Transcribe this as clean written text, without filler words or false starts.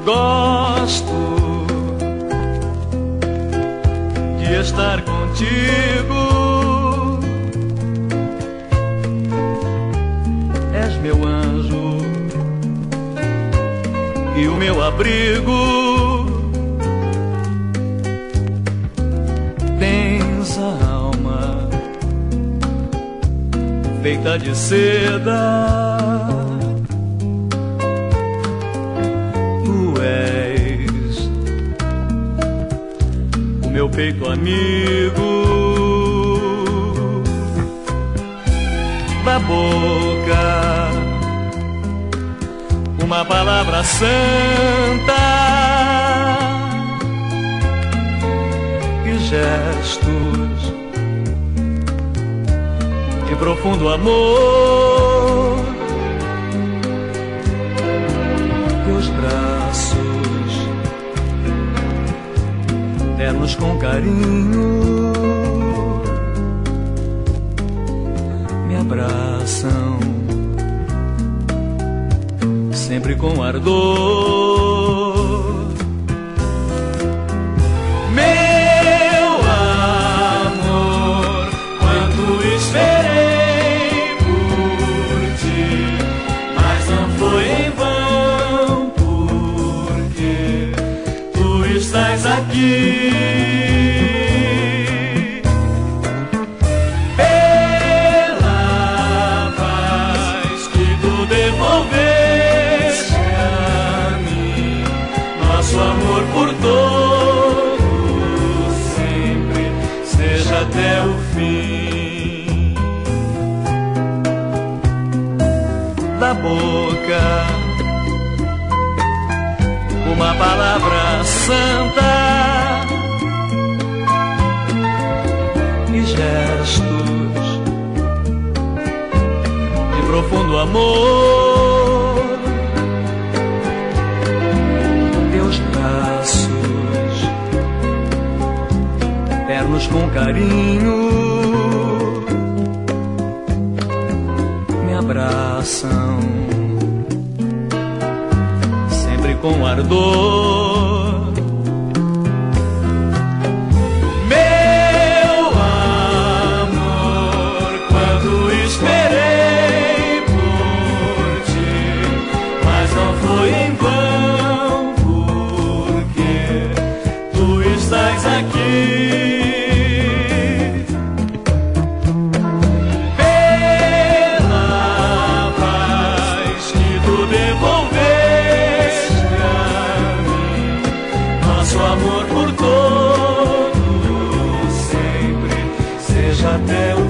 Gosto de estar contigo. És meu anjo e o meu abrigo. Tens a alma feita de seda. Meu peito amigo, da boca uma palavra santa e gestos de profundo amor. Teus braços ternos com carinho me abraçam sempre com ardor. Meu amor, quanto esperei por ti, mas não foi em vão, porque tu estás aqui. Nosso amor por todos sempre seja até o fim. Da boca uma palavra santa e gestos de profundo amor. Ternos com carinho me abraçam sempre com ardor. Meu amor, quando esperei por ti, mas não foi em vão, porque tu estás aqui. Nosso amor por todos sempre seja até o